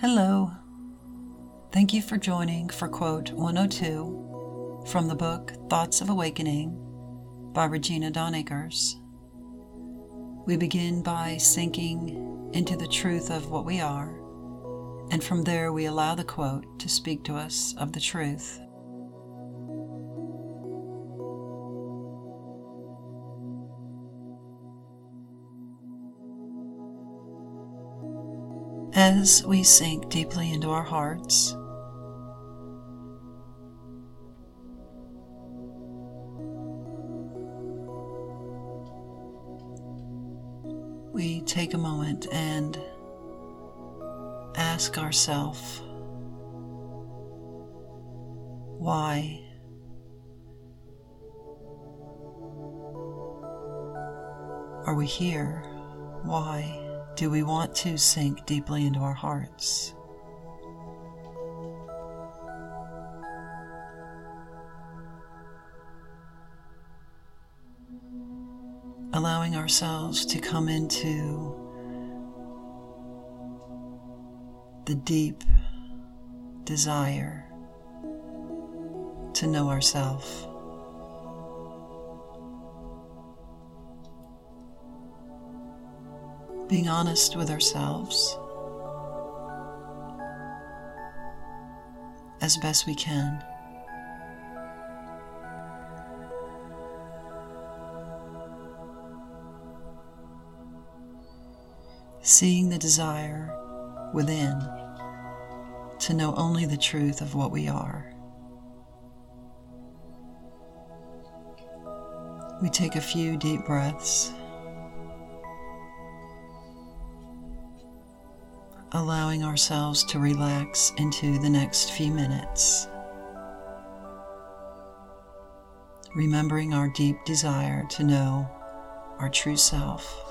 Hello. Thank you for joining for quote 102 from the book Thoughts of Awakening by Regina Donacres. We begin by sinking into the truth of what we are, and from there we allow the quote to speak to us of the truth. As we sink deeply into our hearts, we take a moment and ask ourselves, why? Are we here? Why do we want to sink deeply into our hearts? Allowing ourselves to come into the deep desire to know ourselves. Being honest with ourselves as best we can. Seeing the desire within to know only the truth of what we are. We take a few deep breaths, allowing ourselves to relax into the next few minutes, remembering our deep desire to know our true self.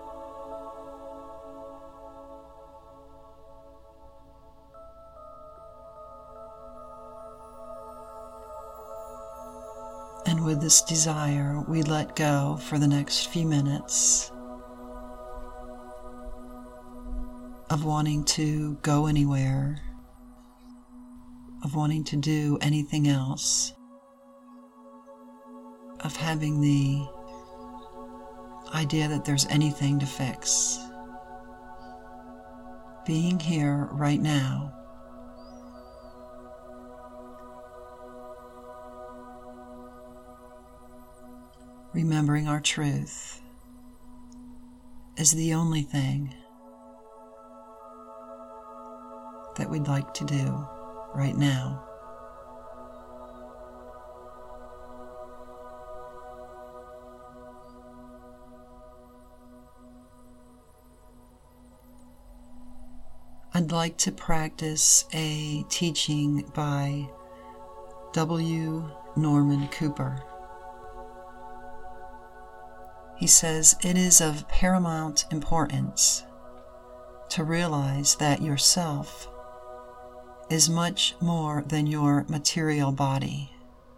And with this desire, we let go for the next few minutes of wanting to go anywhere, of wanting to do anything else, of having the idea that there's anything to fix. Being here right now, remembering our truth is the only thing that we'd like to do right now. I'd like to practice a teaching by W. Norman Cooper. He says, "It is of paramount importance to realize that yourself is much more than your material body.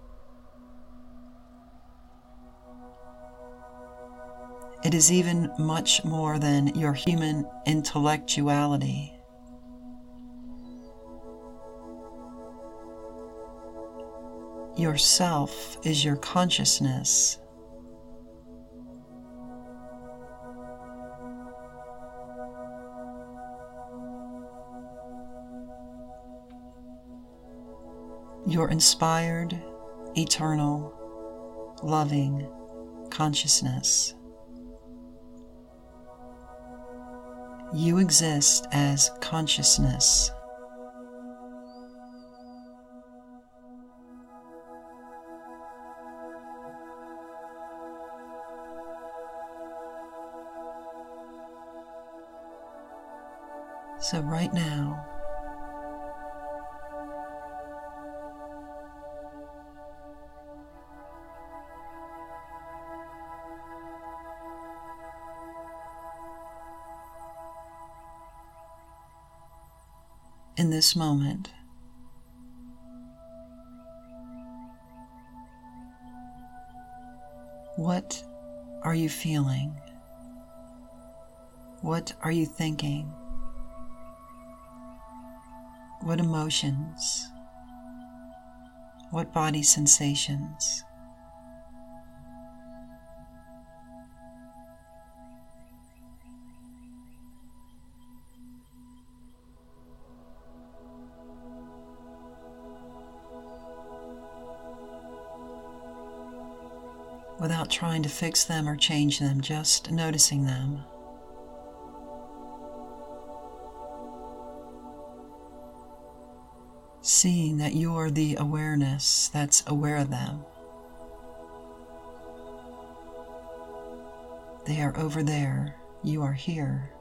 It is even much more than your human intellectuality. Yourself is your consciousness. Your inspired, eternal, loving consciousness. You exist as consciousness. So right now, in this moment, what are you feeling? What are you thinking? What emotions? What body sensations? Without trying to fix them or change them, just noticing them. Seeing that you're the awareness that's aware of them. They are over there. You are here.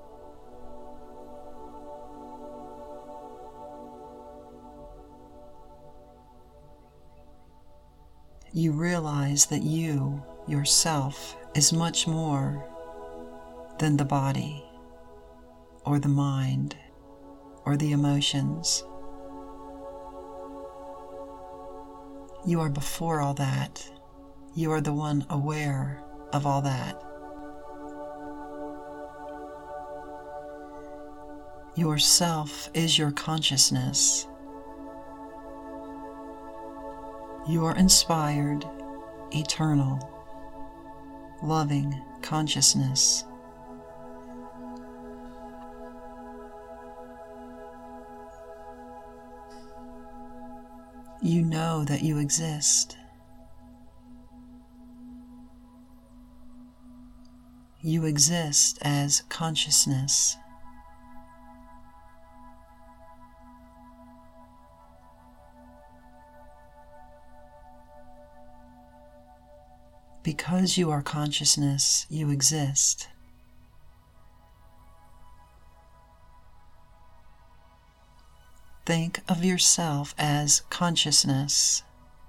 You realize that you, yourself, is much more than the body, or the mind, or the emotions. You are before all that. You are the one aware of all that. Yourself is your consciousness. Your inspired, eternal, loving consciousness. You know that you exist. You exist as consciousness. Because you are consciousness, you exist. Think of yourself as consciousness.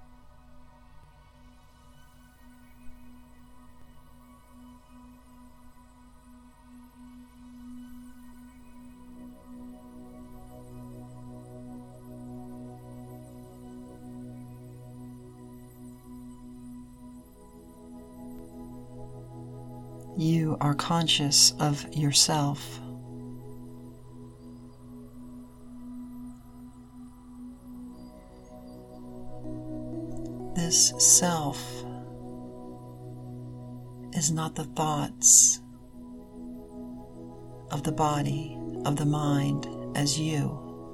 You are conscious of yourself. This self is not the thoughts of the body, of the mind, as you.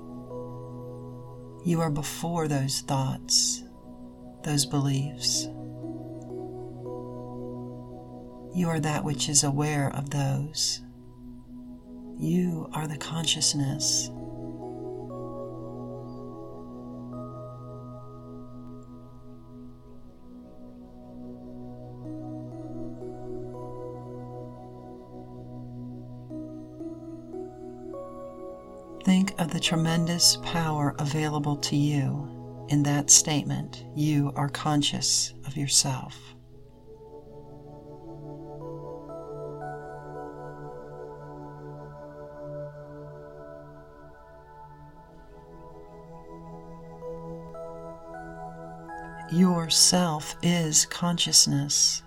You are before those thoughts, those beliefs. You are that which is aware of those. You are the consciousness. Think of the tremendous power available to you in that statement. You are conscious of yourself. Yourself is consciousness.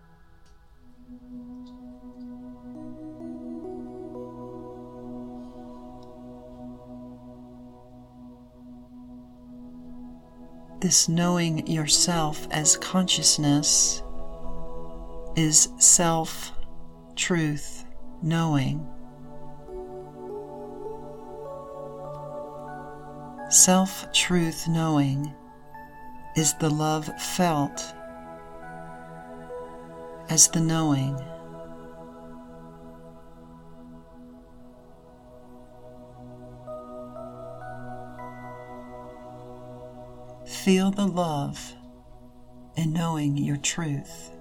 This knowing yourself as consciousness is self-truth knowing. Self-truth knowing is the love felt as the knowing. Feel the love in knowing your truth.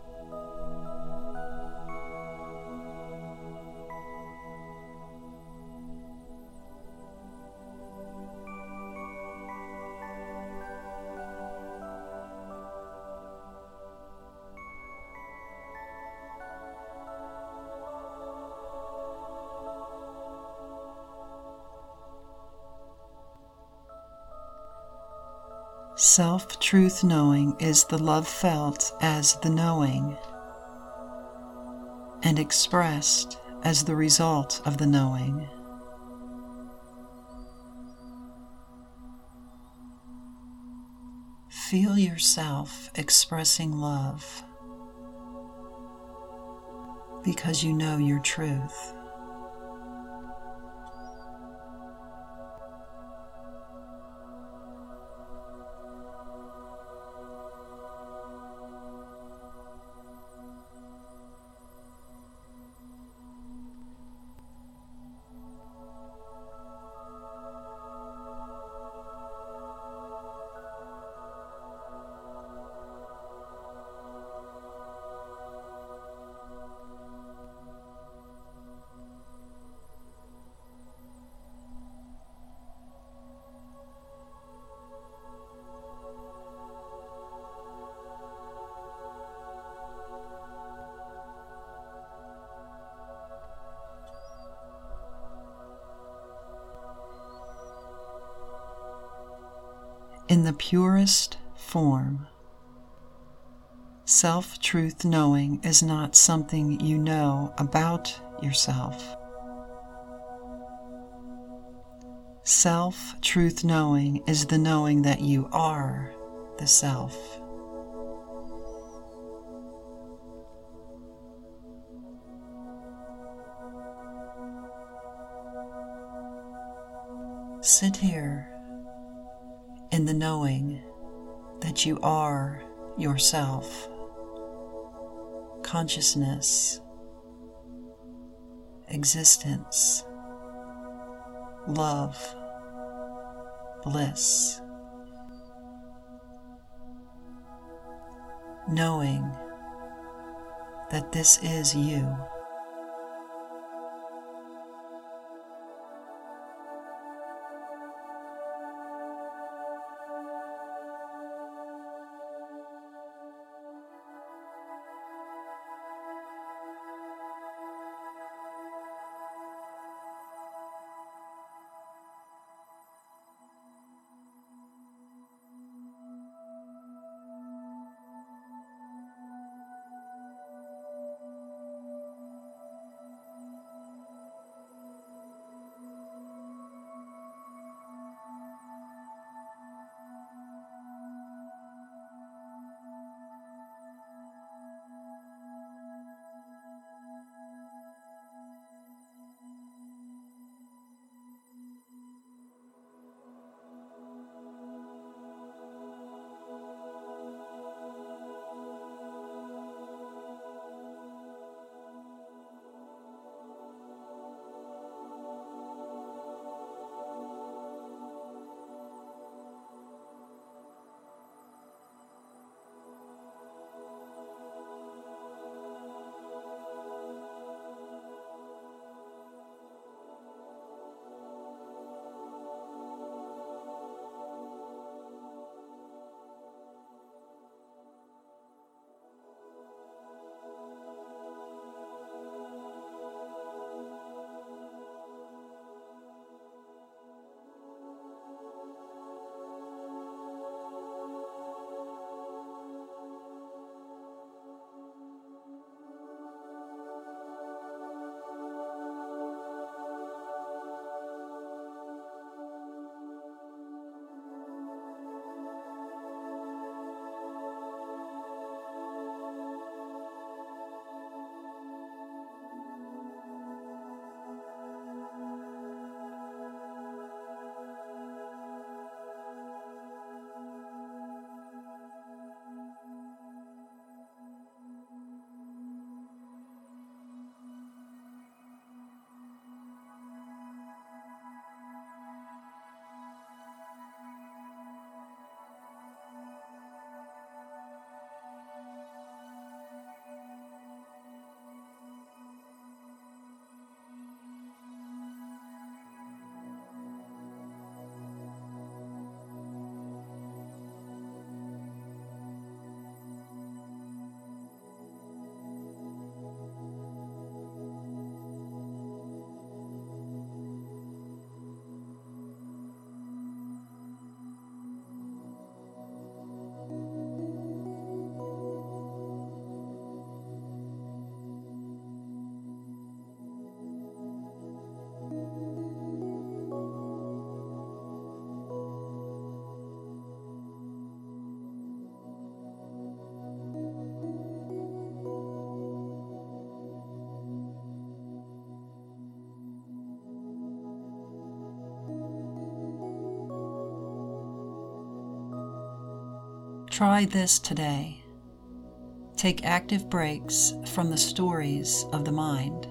Self-truth knowing is the love felt as the knowing and expressed as the result of the knowing. Feel yourself expressing love because you know your truth. In the purest form, self-truth knowing is not something you know about yourself. Self-truth knowing is the knowing that you are the self. Sit here in the knowing that you are yourself, consciousness, existence, love, bliss, knowing that this is you. Try this today. Take active breaks from the stories of the mind.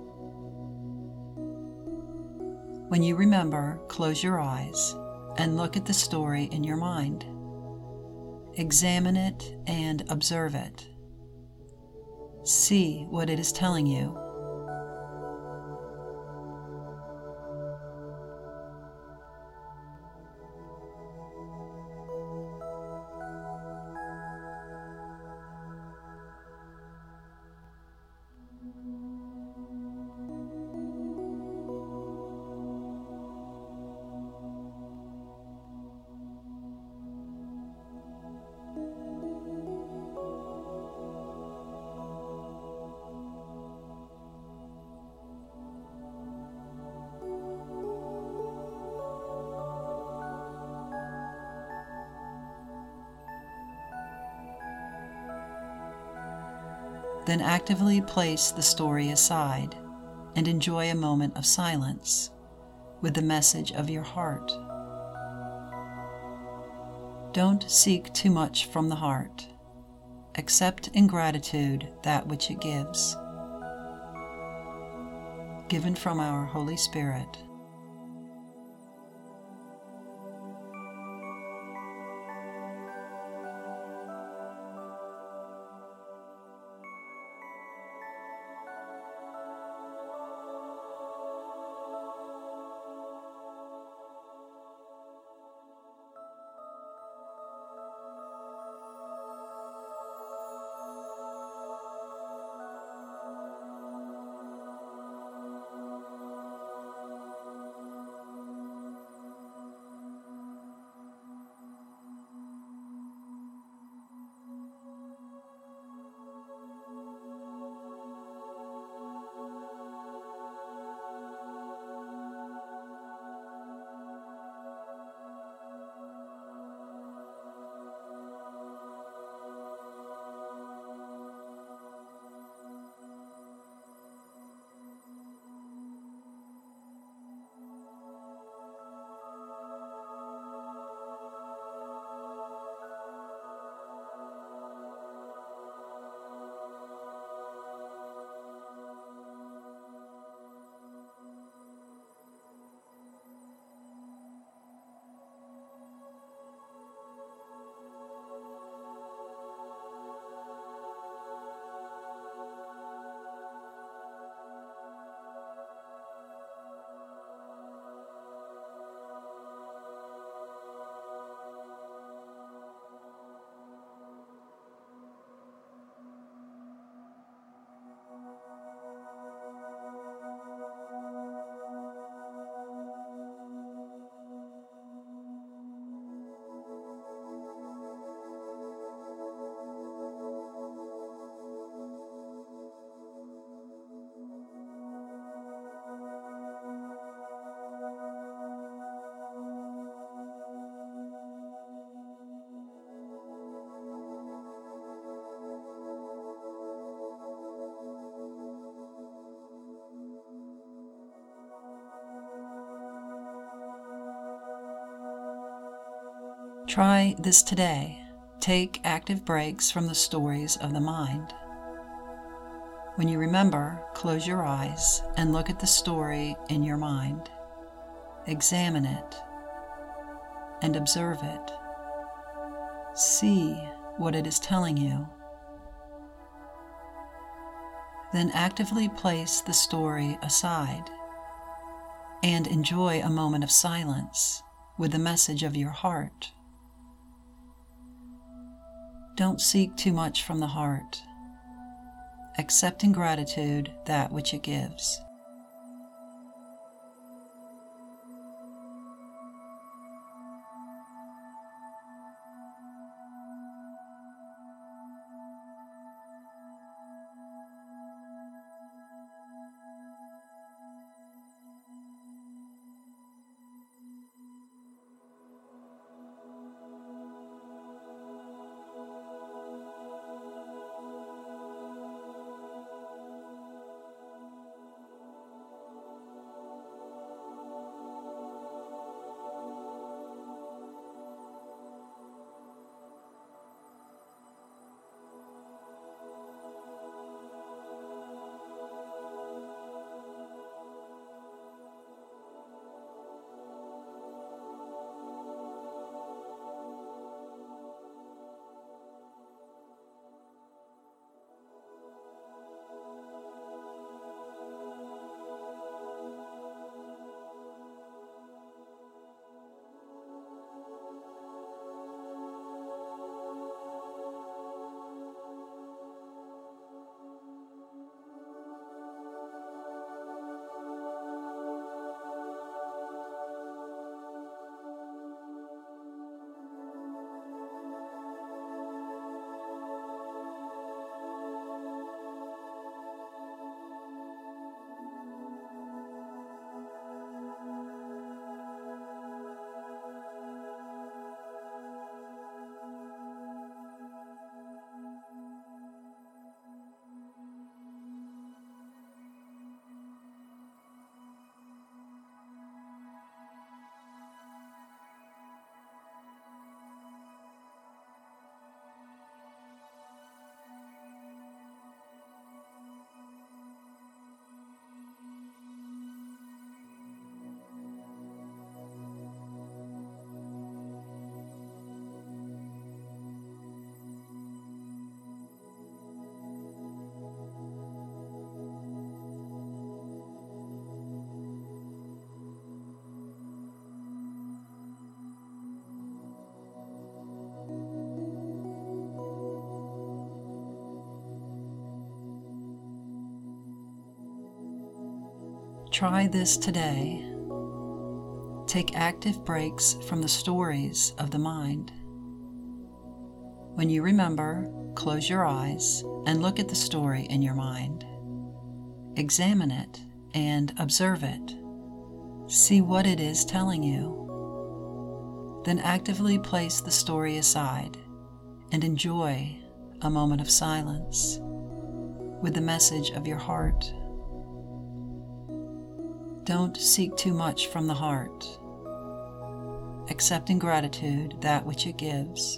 When you remember, close your eyes and look at the story in your mind. Examine it and observe it. See what it is telling you. Then actively place the story aside and enjoy a moment of silence with the message of your heart. Don't seek too much from the heart. Accept in gratitude that which it gives. Given from our Holy Spirit. Try this today. Take active breaks from the stories of the mind. When you remember, close your eyes and look at the story in your mind. Examine it and observe it. See what it is telling you. Then actively place the story aside and enjoy a moment of silence with the message of your heart. Don't seek too much from the heart. Accept in gratitude that which it gives. Try this today. Take active breaks from the stories of the mind. When you remember, close your eyes and look at the story in your mind. Examine it and observe it. See what it is telling you. Then actively place the story aside and enjoy a moment of silence with the message of your heart. Don't seek too much from the heart. Accept in gratitude that which it gives.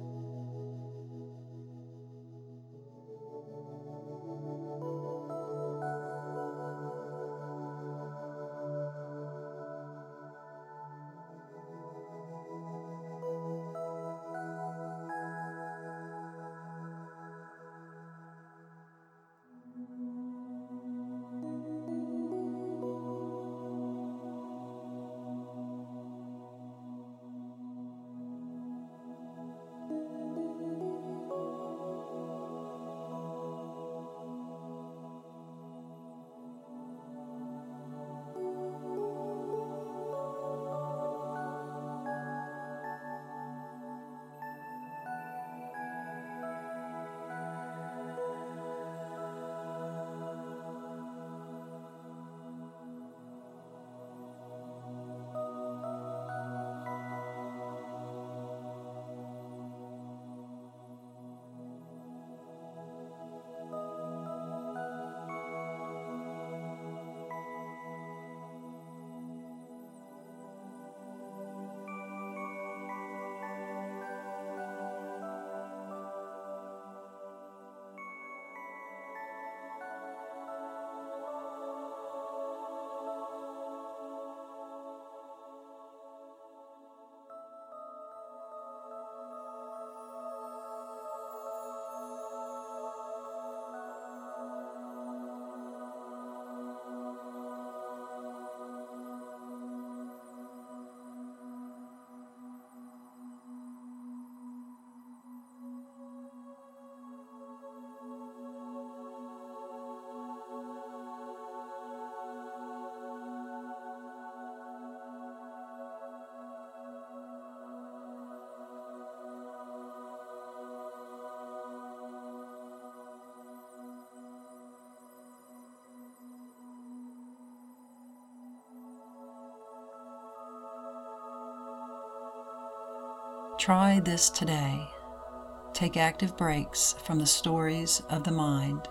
Try this today. Take active breaks from the stories of the mind.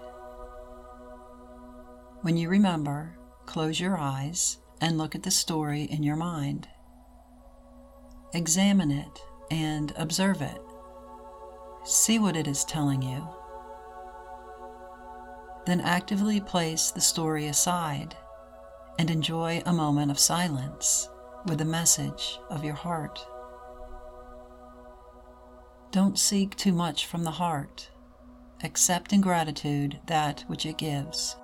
When you remember, close your eyes and look at the story in your mind. Examine it and observe it. See what it is telling you. Then actively place the story aside and enjoy a moment of silence with the message of your heart. Don't seek too much from the heart. Accept in gratitude that which it gives.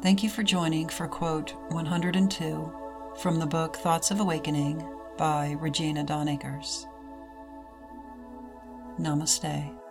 Thank you for joining for quote 102 from the book Thoughts of Awakening by Regina Dawn Akers. Namaste.